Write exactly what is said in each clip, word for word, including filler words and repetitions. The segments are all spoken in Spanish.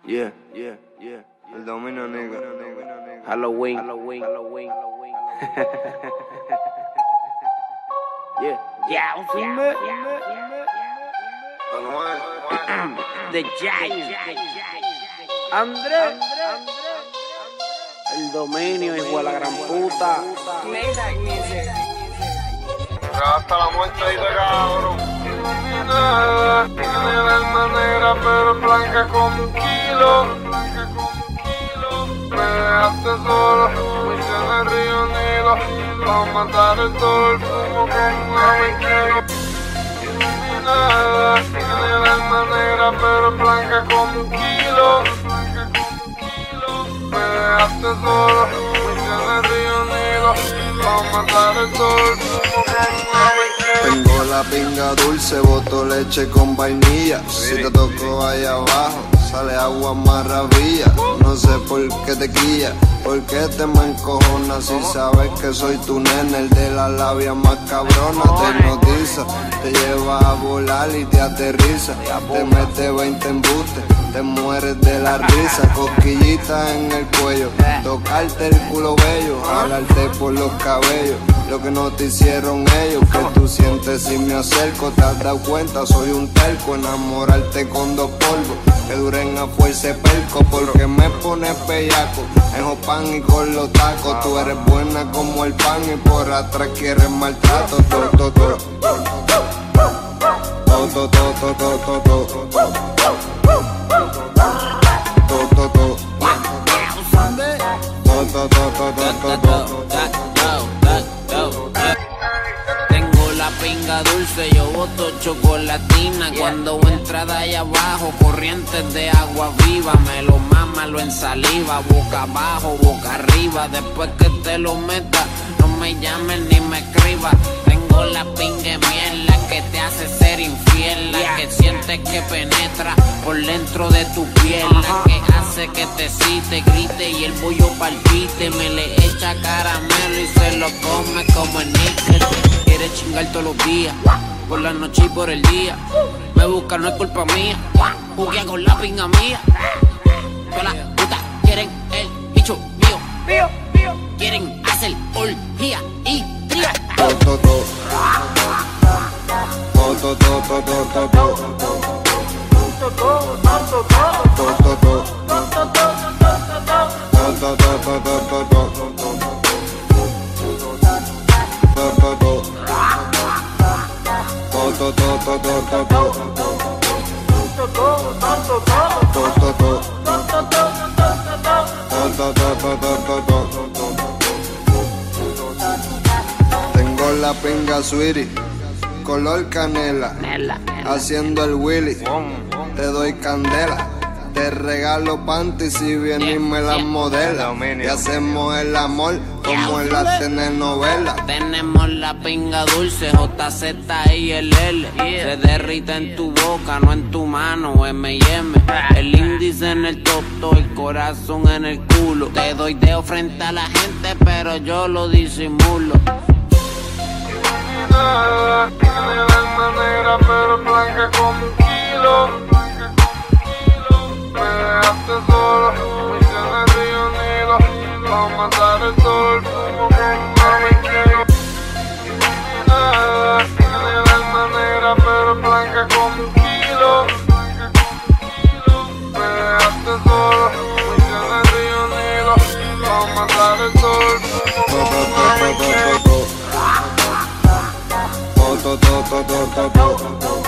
Yeah, yeah, yeah. El dominio negro. Halloween. Halloween. Halloween. Yeah. Yeah, un filme. De Jay. Andrés. El dominio, hijo de la gran puta. Hasta la muerte y de cabrón. Iluminada, tiene el alma negra pero blanca como un kilo. Me dejaste solo, fuiste en el río Nilo. Pa' matar el todo el fumo con un aviquero. Iluminada, tiene el alma negra pero blanca como un kilo. Me dejaste solo, fuiste en el río Nilo. Pa' matar el todo el fumo con un aviquero. Tengo la pinga dulce, boto leche con vainilla. Si te toco ahí abajo, sale agua maravilla. No sé por qué te quilla, por qué te me encojonas. Si sabes que soy tu nene, el de la labia más cabrona. Te hipnotiza, te lleva a volar y te aterriza. Te mete veinte embustes, te mueres de la risa. Cosquillita en el cuello, tocarte el culo bello, jalarte por los cabellos. Lo que no te hicieron ellos, que tú sientes si me acerco. Te has dado cuenta, soy un terco, enamorarte con dos polvos que duren a fuerza perco, porque me pones bellaco en Jopan y con los tacos. Tú eres buena como el pan y por atrás quieres maltrato. To, to, to. To, to, to, to, to, to, to. To, to, to. To, to, to, to, to, to. Tengo la pinga dulce, yo boto chocolatina. Cuando entra de allá abajo, corrientes de agua viva. Me lo mama, lo en saliva, boca abajo, boca arriba. Después que te lo meta, no me llames ni me escribas. Tengo la pinga de miel, la que te hace ser infiel, la que sientes que penetra por dentro de tu piel, la que hace que te cite, grite y el bollo palpite. Me le echa caramelo y se lo come como el níquel. Quiere chingar todos los días, por la noche y por el día. Me busca, no es culpa mía, juguea con la pinga mía. Todas las putas quieren el bicho mío, mío, mío. Quieren hacer orgía y tría. To, to, to. To, to, to, to, to, to, to. To, to, to. To, to, to, to, to, to. Tengo la pinga sweetie, color canela, haciendo el willy, te doy candela. Te regalo panty si vienes y me las modela. Y hacemos el amor como en la telenovela. Tenemos la pinga dulce, J Z y el L. Se derrita en tu boca, no en tu mano, M y M. El índice en el toto, el corazón en el culo. Te doy dedo frente a la gente, pero yo lo disimulo. Iluminada, tiene el alma negra pero blanca como un kilo. Me dejaste solo, fuiste en el río Nilo. Pa' matar el todo el fumo con un aviquero. Iluminada, tiene el alma negra pero blanca como un kilo. Me dejaste solo, fuiste en el río Nilo. Pa' matar el todo el fumo con un aviquero. To, to, to, to, to, to, to.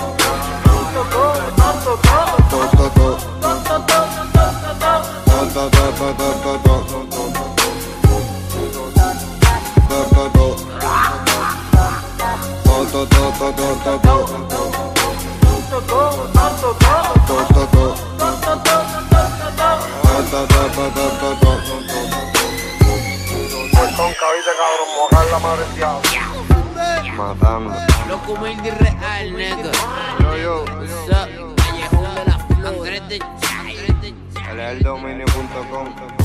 Con cabeza cabrón, mojar la madre del diablo. Matando. Loco humilde y real, nigga. Yo, yo. What's up? Callejón de la Flor. Andrés de Jay. el dominio punto com.